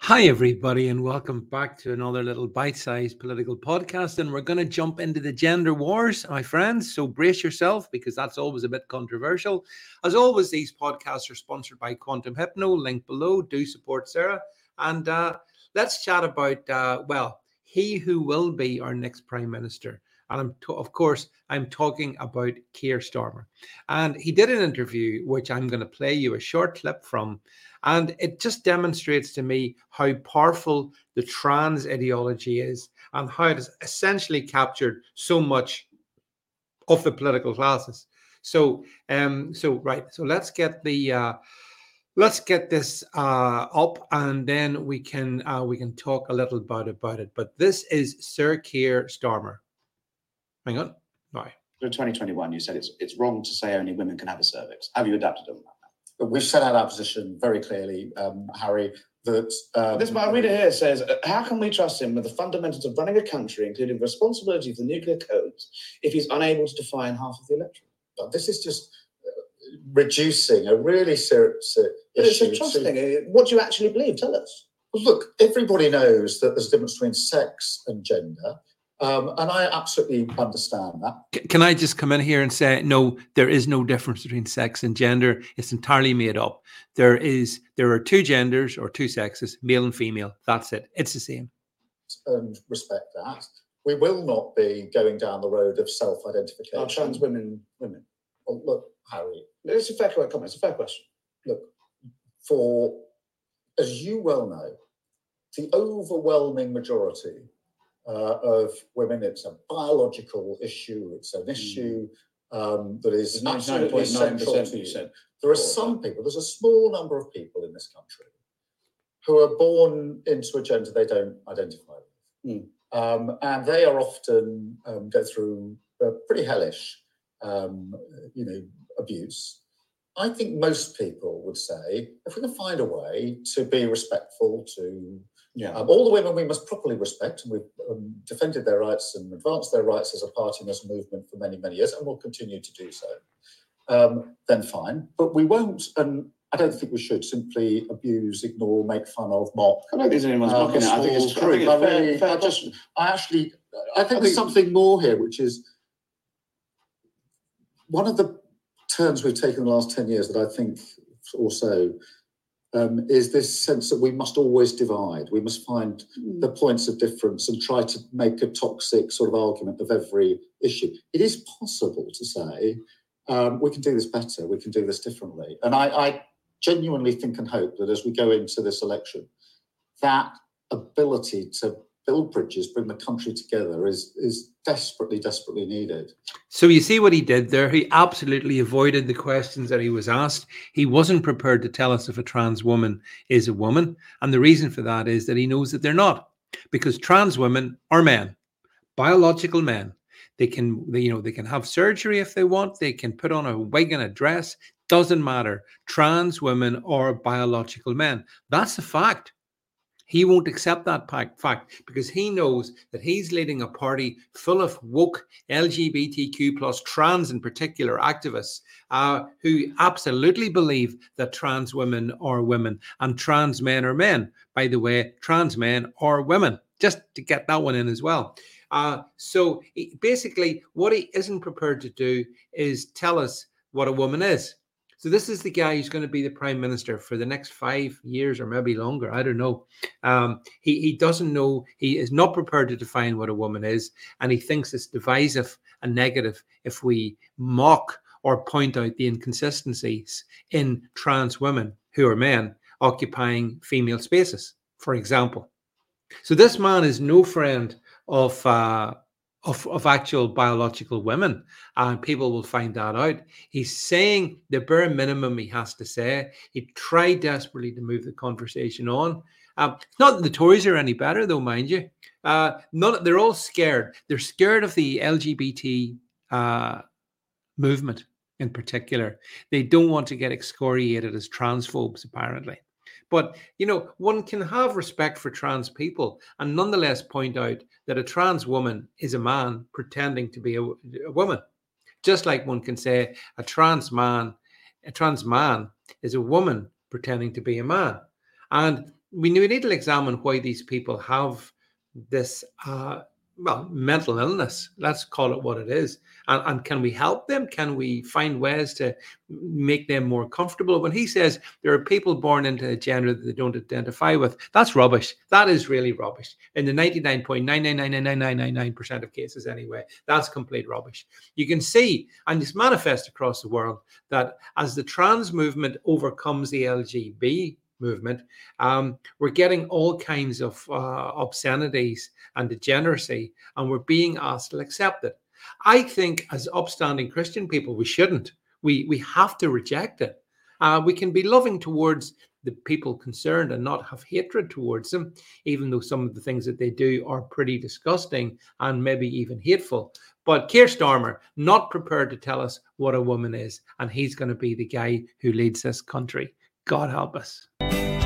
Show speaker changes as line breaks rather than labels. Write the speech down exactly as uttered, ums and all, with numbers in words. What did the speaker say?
Hi, everybody, and welcome back to another little bite sized political podcast. And we're going to jump into the gender wars, my friends. So brace yourself because that's always a bit controversial. As always, these podcasts are sponsored by Quantum Hypno. Link below. Do support Sarah. And uh, let's chat about, uh, well, he who will be our next prime minister. And I'm, to- of course, I'm talking about Keir Starmer. And he did an interview, which I'm going to play you a short clip from. And it just demonstrates to me how powerful the trans ideology is and how it has essentially captured so much of the political classes. So, um, so right. So let's get the uh, let's get this uh, up, and then we can uh, we can talk a little bit about it. But this is Sir Keir Starmer. Hang on. Bye.
In twenty twenty-one, you said it's it's wrong to say only women can have a cervix. Have you adapted on that?
We've set out our position very clearly, um, Harry, that... Um,
this my reader here says, how can we trust him with the fundamentals of running a country, including responsibility for nuclear codes, if he's unable to define half of the electorate?
This is just uh, reducing a really serious uh,
but
issue.
It's a trust thing. What do you actually believe? Tell us.
Well, look, everybody knows that there's a difference between sex and gender. Um, and I absolutely understand that.
Can I just come in here and say, no, there is no difference between sex and gender. It's entirely made up. There is, there are two genders or two sexes, male and female. That's it. It's the same.
And respect that. We will not be going down the road of self-identification.
Are trans women women?
Well, look, Harry.
It's a fair comment. It's a fair question.
Look, for, as you well know, the overwhelming majority Uh, of women, it's a biological issue. It's an issue um, that is absolutely central to you.
Said.
There are some people, there's a small number of people in this country who are born into a gender they don't identify with.
Mm.
Um, and they are often um, go through a pretty hellish, um, you know, abuse. I think most people would say, if we can find a way to be respectful to
Yeah.
Um, all the women we must properly respect, and we've um, defended their rights and advanced their rights as a party and as a movement for many, many years, and will continue to do so, um, then fine. But we won't, and I don't think we should simply abuse, ignore, make fun of, mock.
I don't think anyone's um, mocking it. I think it's true. I, think it's
I, really,
fair, fair
I just, I actually, I think
I
there's
think...
something more here, which is one of the turns we've taken in the last ten years that I think also Um, is this sense that we must always divide. We must find mm. the points of difference and try to make a toxic sort of argument of every issue. It is possible to say, um, we can do this better, we can do this differently. And I, I genuinely think and hope that as we go into this election, that ability to build bridges, bring the country together is, is desperately, desperately needed.
So you see what he did there? He absolutely avoided the questions that he was asked. He wasn't prepared to tell us if a trans woman is a woman. And the reason for that is that he knows that they're not. Because trans women are men, biological men. They can, they, you know, they can have surgery if they want. They can put on a wig and a dress. Doesn't matter. Trans women are biological men. That's a fact. He won't accept that fact because he knows that he's leading a party full of woke L G B T Q plus trans in particular activists uh, who absolutely believe that trans women are women and trans men are men. By the way, trans men are women, just to get that one in as well. Uh, so he, basically what he isn't prepared to do is tell us what a woman is. So this is the guy who's going to be the prime minister for the next five years or maybe longer. I don't know. Um, he, he doesn't know. He is not prepared to define what a woman is. And he thinks it's divisive and negative if we mock or point out the inconsistencies in trans women who are men occupying female spaces, for example. So this man is no friend of... Uh, Of, of actual biological women, and people will find that out. He's saying the bare minimum he has to say. He tried desperately to move the conversation on. Um, not that the Tories are any better, though, mind you. Uh, none, they're all scared. They're scared of the L G B T uh, movement in particular. They don't want to get excoriated as transphobes, apparently. But, you know, one can have respect for trans people and nonetheless point out that a trans woman is a man pretending to be a, a woman. Just like one can say a trans man, a trans man is a woman pretending to be a man. And we need to examine why these people have this, uh, well, mental illness. Let's call it what it is. And, and can we help them? Can we find ways to make them more comfortable? When he says there are people born into a gender that they don't identify with, that's rubbish. That is really rubbish. In the ninety-nine point nine nine nine nine nine nine nine nine percent of cases anyway, that's complete rubbish. You can see, and it's manifest across the world, that as the trans movement overcomes the L G B T movement, um, we're getting all kinds of uh, obscenities and degeneracy, and we're being asked to accept it. I think as upstanding Christian people, we shouldn't. We we have to reject it. Uh, we can be loving towards the people concerned and not have hatred towards them, even though some of the things that they do are pretty disgusting and maybe even hateful. But Keir Starmer, not prepared to tell us what a woman is, and he's going to be the guy who leads this country. God help us.